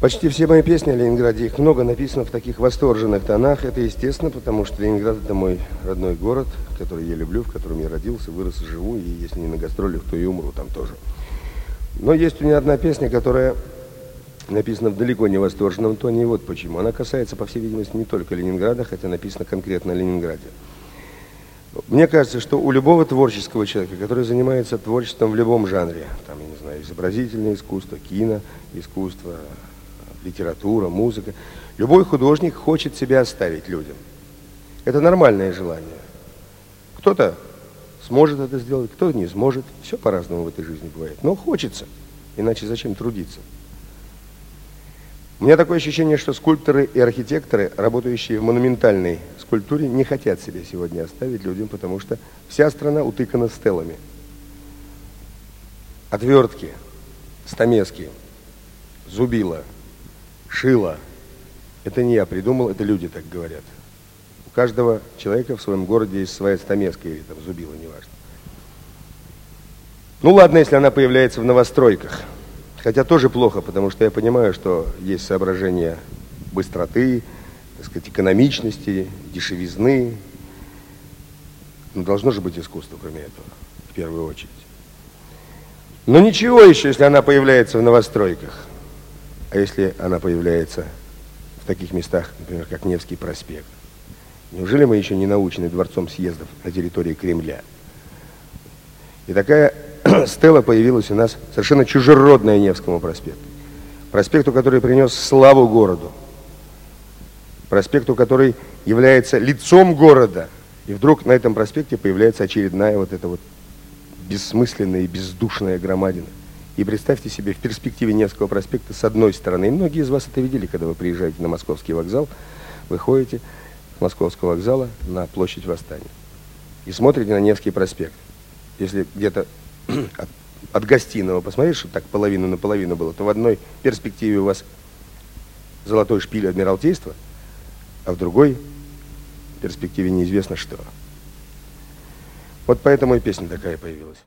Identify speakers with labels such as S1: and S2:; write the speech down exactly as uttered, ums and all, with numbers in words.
S1: Почти все мои песни о Ленинграде, их много, написано в таких восторженных тонах. Это естественно, потому что Ленинград – это мой родной город, который я люблю, в котором я родился, вырос и живу. И если не на гастролях, то и умру там тоже. Но есть у меня одна песня, которая написана в далеко не восторженном тоне. И вот почему. Она касается, по всей видимости, не только Ленинграда, хотя написано конкретно о Ленинграде. Мне кажется, что у любого творческого человека, который занимается творчеством в любом жанре, там, я не знаю, изобразительное искусство, кино, искусство, литература, музыка, любой художник хочет себя оставить людям. Это нормальное желание. Кто-то сможет это сделать, кто-то не сможет. Все по-разному в этой жизни бывает. Но хочется, иначе зачем трудиться? У меня такое ощущение, что скульпторы и архитекторы, работающие в монументальной скульптуре, не хотят себя сегодня оставить людям, потому что вся страна утыкана стелами. Отвертки, стамески, зубила, шило. Это не я придумал, это люди так говорят. У каждого человека в своем городе есть своя стамеска или там зубила, неважно. Ну ладно, если она появляется в новостройках. Хотя тоже плохо, потому что я понимаю, что есть соображения быстроты, так сказать, экономичности, дешевизны. Но должно же быть искусство, кроме этого, в первую очередь. Но ничего еще, если она появляется в новостройках. А если она появляется в таких местах, например, как Невский проспект? Неужели мы еще не научены дворцом съездов на территории Кремля? И такая стела появилась у нас совершенно чужеродная Невскому проспекту. Проспекту, который принес славу городу. Проспекту, который является лицом города. И вдруг на этом проспекте появляется очередная вот эта вот бессмысленная и бездушная громадина. И представьте себе, в перспективе Невского проспекта с одной стороны, и многие из вас это видели, когда вы приезжаете на Московский вокзал, вы ходите с Московского вокзала на площадь Восстания и смотрите на Невский проспект. Если где-то от, от гостиного посмотреть, что так половину на половину было, то в одной перспективе у вас золотой шпиль Адмиралтейства, а в другой перспективе неизвестно что. Вот поэтому и песня такая появилась.